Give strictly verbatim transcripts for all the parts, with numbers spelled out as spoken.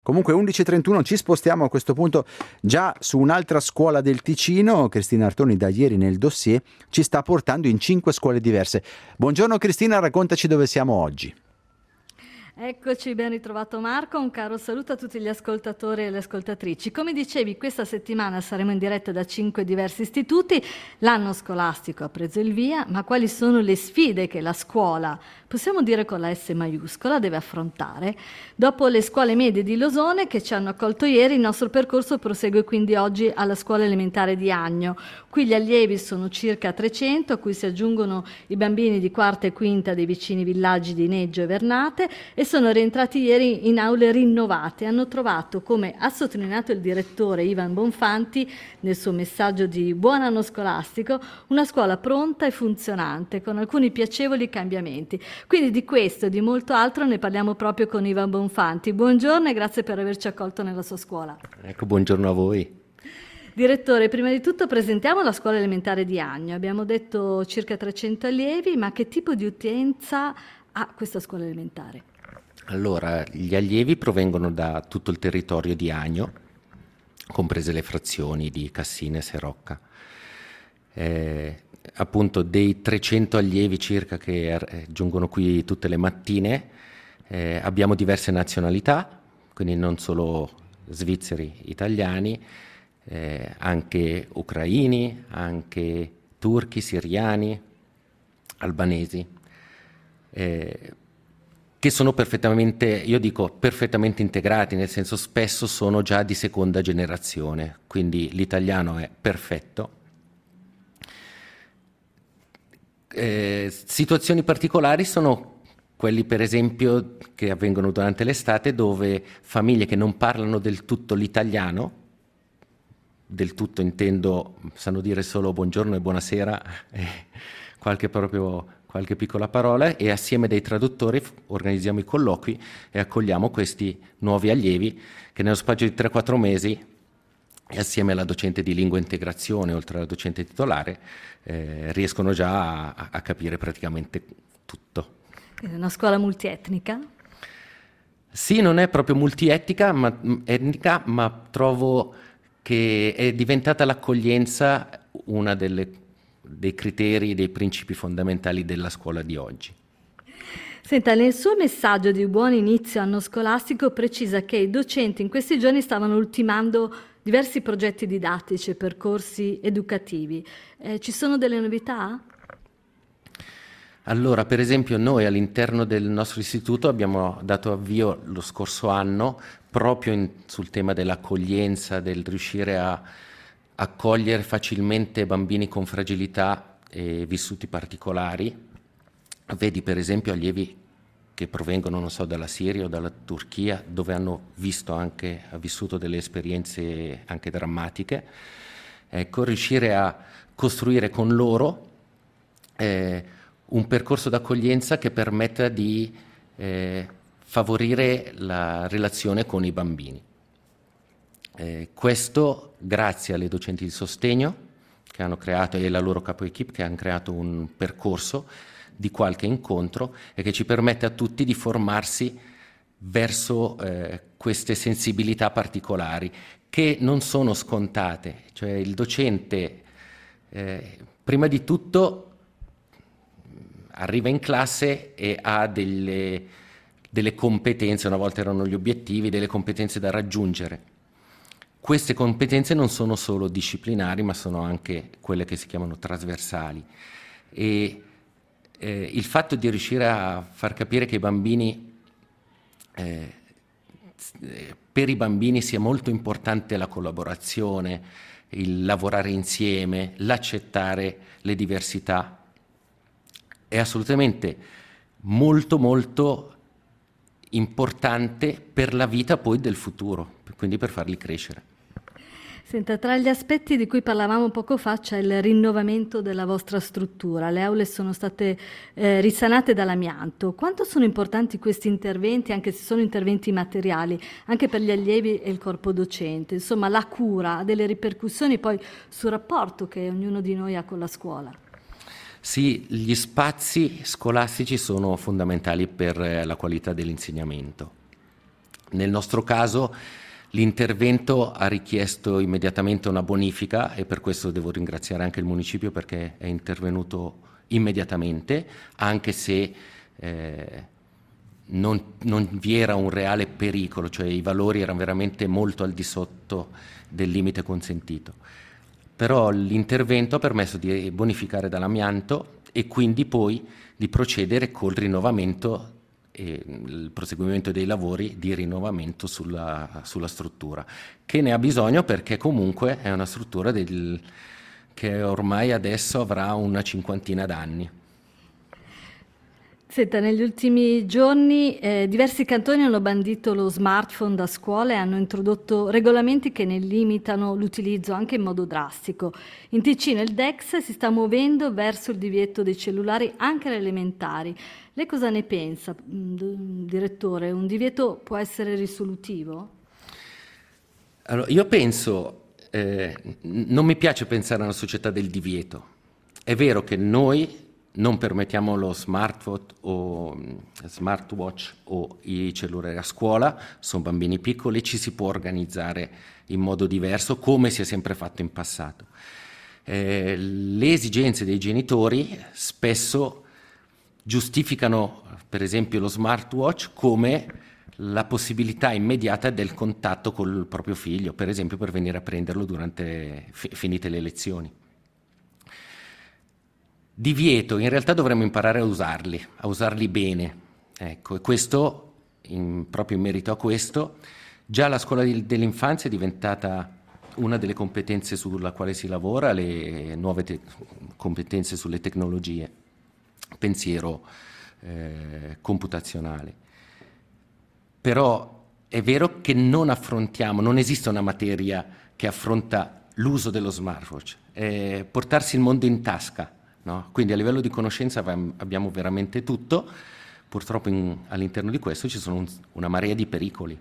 Comunque undici e trentuno ci spostiamo a questo punto già su un'altra scuola del Ticino. Cristina Artoni da ieri nel dossier ci sta portando in cinque scuole diverse. Buongiorno Cristina, raccontaci dove siamo oggi. Eccoci, ben ritrovato Marco, un caro saluto a tutti gli ascoltatori e le ascoltatrici. Come dicevi, questa settimana saremo in diretta da cinque diversi istituti, l'anno scolastico ha preso il via, ma quali sono le sfide che la scuola, possiamo dire con la S maiuscola, deve affrontare? Dopo le scuole medie di Losone che ci hanno accolto ieri, il nostro percorso prosegue quindi oggi alla scuola elementare di Agno. Qui gli allievi sono circa trecento, a cui si aggiungono i bambini di quarta e quinta dei vicini villaggi di Neggio e Vernate, e sono rientrati ieri in aule rinnovate. Hanno trovato, come ha sottolineato il direttore Ivan Bonfanti nel suo messaggio di buon anno scolastico, una scuola pronta e funzionante, con alcuni piacevoli cambiamenti. Quindi di questo e di molto altro ne parliamo proprio con Ivan Bonfanti. Buongiorno e grazie per averci accolto nella sua scuola. Ecco, buongiorno a voi. Direttore, prima di tutto presentiamo la scuola elementare di Agno. Abbiamo detto circa trecento allievi, ma che tipo di utenza ha questa scuola elementare? Allora, gli allievi provengono da tutto il territorio di Agno, comprese le frazioni di Cassines e Rocca. Eh, appunto, dei trecento allievi circa che eh, giungono qui tutte le mattine, eh, abbiamo diverse nazionalità, quindi non solo svizzeri, italiani, eh, anche ucraini, anche turchi, siriani, albanesi. Eh, che sono perfettamente, io dico perfettamente integrati, nel senso spesso sono già di seconda generazione, quindi l'italiano è perfetto. Eh, situazioni particolari sono quelli per esempio che avvengono durante l'estate, dove famiglie che non parlano del tutto l'italiano, del tutto intendo, sanno dire solo buongiorno e buonasera, e qualche proprio... qualche piccola parola, e assieme dei traduttori organizziamo i colloqui e accogliamo questi nuovi allievi che nello spazio di tre quattro mesi, e assieme alla docente di lingua integrazione, oltre alla docente titolare, eh, riescono già a, a capire praticamente tutto. È una scuola multietnica? Sì, non è proprio multietnica, ma, etnica, ma trovo che è diventata l'accoglienza una delle dei criteri, dei principi fondamentali della scuola di oggi. Senta, nel suo messaggio di buon inizio anno scolastico precisa che i docenti in questi giorni stavano ultimando diversi progetti didattici e percorsi educativi. Eh, ci sono delle novità? Allora, per esempio, noi all'interno del nostro istituto abbiamo dato avvio lo scorso anno proprio in, sul tema dell'accoglienza, del riuscire a accogliere facilmente bambini con fragilità e vissuti particolari. Vedi per esempio allievi che provengono, non so, dalla Siria o dalla Turchia, dove hanno visto anche, ha vissuto delle esperienze anche drammatiche. Ecco, riuscire a costruire con loro eh, un percorso d'accoglienza che permetta di eh, favorire la relazione con i bambini. Eh, questo grazie alle docenti di sostegno che hanno creato, e la loro capo equip che hanno creato un percorso di qualche incontro e che ci permette a tutti di formarsi verso eh, queste sensibilità particolari che non sono scontate. Cioè il docente eh, prima di tutto arriva in classe e ha delle, delle competenze, una volta erano gli obiettivi, delle competenze da raggiungere. Queste competenze non sono solo disciplinari, ma sono anche quelle che si chiamano trasversali. E eh, il fatto di riuscire a far capire che i bambini, eh, per i bambini sia molto importante la collaborazione, il lavorare insieme, l'accettare le diversità, è assolutamente molto molto importante per la vita poi del futuro, quindi per farli crescere. Senta, tra gli aspetti di cui parlavamo poco fa c'è il rinnovamento della vostra struttura. Le aule sono state eh, risanate dall'amianto. Quanto sono importanti questi interventi, anche se sono interventi materiali, anche per gli allievi e il corpo docente? Insomma, la cura ha delle ripercussioni poi sul rapporto che ognuno di noi ha con la scuola. Sì, gli spazi scolastici sono fondamentali per la qualità dell'insegnamento. Nel nostro caso l'intervento ha richiesto immediatamente una bonifica e per questo devo ringraziare anche il municipio perché è intervenuto immediatamente, anche se eh, non, non vi era un reale pericolo, cioè i valori erano veramente molto al di sotto del limite consentito. Però l'intervento ha permesso di bonificare dall'amianto e quindi poi di procedere col rinnovamento e il proseguimento dei lavori di rinnovamento sulla, sulla struttura, che ne ha bisogno perché comunque è una struttura del, che ormai adesso avrà una cinquantina d'anni. Senta, negli ultimi giorni eh, diversi cantoni hanno bandito lo smartphone da scuola e hanno introdotto regolamenti che ne limitano l'utilizzo anche in modo drastico. In Ticino il D E X si sta muovendo verso il divieto dei cellulari anche alle elementari. Lei cosa ne pensa, direttore? Un divieto può essere risolutivo? Allora, io penso, eh, non mi piace pensare a una società del divieto. È vero che noi non permettiamo lo smartphone o smartwatch o i cellulari a scuola, sono bambini piccoli, ci si può organizzare in modo diverso come si è sempre fatto in passato. Eh, le esigenze dei genitori spesso giustificano per esempio lo smartwatch come la possibilità immediata del contatto col proprio figlio, per esempio per venire a prenderlo durante fi- finite le lezioni. Divieto, in realtà dovremmo imparare a usarli, a usarli bene. Ecco, e questo, in, proprio in merito a questo, già la scuola di, dell'infanzia è diventata una delle competenze sulla quale si lavora, le nuove te- competenze sulle tecnologie, pensiero eh, computazionale. Però è vero che non affrontiamo, non esiste una materia che affronta l'uso dello smartwatch, eh, portarsi il mondo in tasca. No? Quindi a livello di conoscenza abbiamo veramente tutto, purtroppo in, all'interno di questo ci sono un, una marea di pericoli.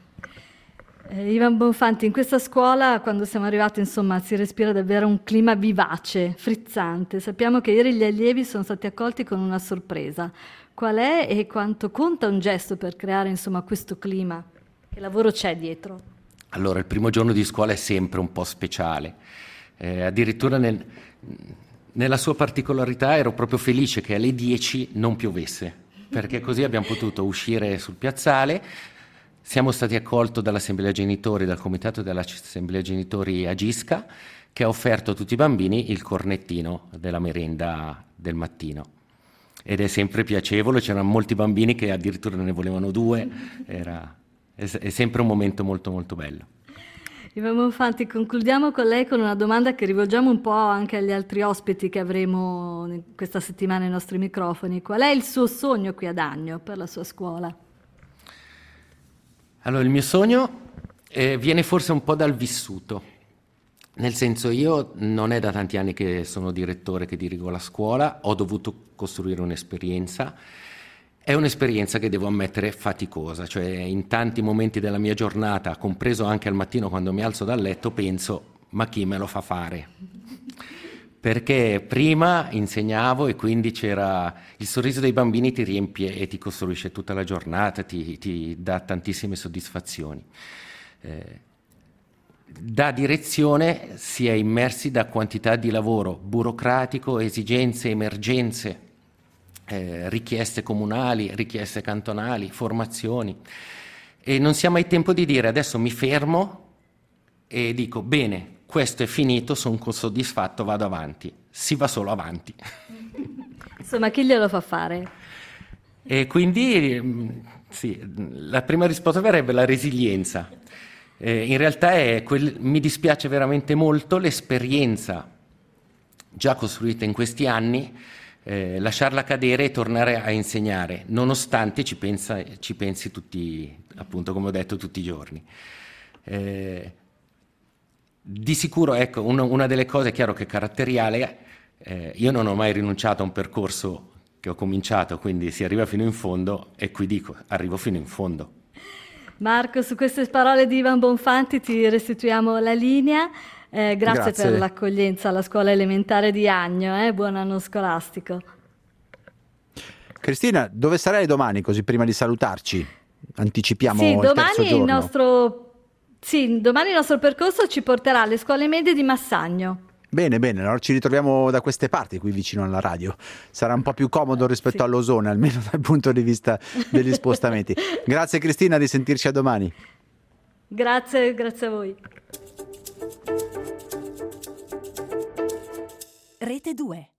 Eh, Ivan Bonfanti, in questa scuola quando siamo arrivati insomma si respira davvero un clima vivace, frizzante. Sappiamo che ieri gli allievi sono stati accolti con una sorpresa. Qual è e quanto conta un gesto per creare insomma questo clima? Che lavoro c'è dietro? Allora, il primo giorno di scuola è sempre un po' speciale, eh, addirittura nel... Nella sua particolarità ero proprio felice che alle dieci non piovesse, perché così abbiamo potuto uscire sul piazzale. Siamo stati accolti dall'Assemblea Genitori, dal Comitato dell'Assemblea Genitori Agisca, che ha offerto a tutti i bambini il cornettino della merenda del mattino. Ed è sempre piacevole, c'erano molti bambini che addirittura ne volevano due, era, è, è sempre un momento molto molto bello. Ivan Bonfanti, concludiamo con lei con una domanda che rivolgiamo un po' anche agli altri ospiti che avremo questa settimana ai nostri microfoni. Qual è il suo sogno qui ad Agno per la sua scuola? Allora, il mio sogno eh, viene forse un po' dal vissuto, nel senso io non è da tanti anni che sono direttore che dirigo la scuola, ho dovuto costruire un'esperienza. È un'esperienza che devo ammettere faticosa, cioè in tanti momenti della mia giornata, compreso anche al mattino quando mi alzo dal letto, penso ma chi me lo fa fare? Perché prima insegnavo e quindi c'era il sorriso dei bambini ti riempie e ti costruisce tutta la giornata, ti, ti dà tantissime soddisfazioni. Eh, da direzione si è immersi da quantità di lavoro burocratico, esigenze, emergenze, Eh, richieste comunali, richieste cantonali, formazioni e non si ha mai tempo di dire adesso mi fermo e dico bene, questo è finito, sono soddisfatto, vado avanti. Si va solo avanti. Insomma, chi glielo fa fare? E quindi sì, la prima risposta verrebbe la resilienza. Eh, in realtà è quel, mi dispiace veramente molto l'esperienza già costruita in questi anni, Eh, lasciarla cadere e tornare a insegnare, nonostante ci, pensa, ci pensi tutti, appunto come ho detto, tutti i giorni. Eh, di sicuro, ecco, una, una delle cose, è chiaro che è caratteriale, eh, io non ho mai rinunciato a un percorso che ho cominciato, quindi si arriva fino in fondo e qui dico, arrivo fino in fondo. Marco, su queste parole di Ivan Bonfanti ti restituiamo la linea. Eh, grazie, grazie per l'accoglienza alla scuola elementare di Agno, eh? Buon anno scolastico. Cristina, dove sarai domani, così prima di salutarci? anticipiamo sì, il terzo domani il giorno. nostro, sì, domani il nostro percorso ci porterà alle scuole medie di Massagno. Bene, bene, allora ci ritroviamo da queste parti, qui vicino alla radio. Sarà un po' più comodo rispetto Sì. all'Osone, almeno dal punto di vista degli spostamenti. Grazie Cristina, di sentirci a domani. Grazie, grazie a voi. Rete due.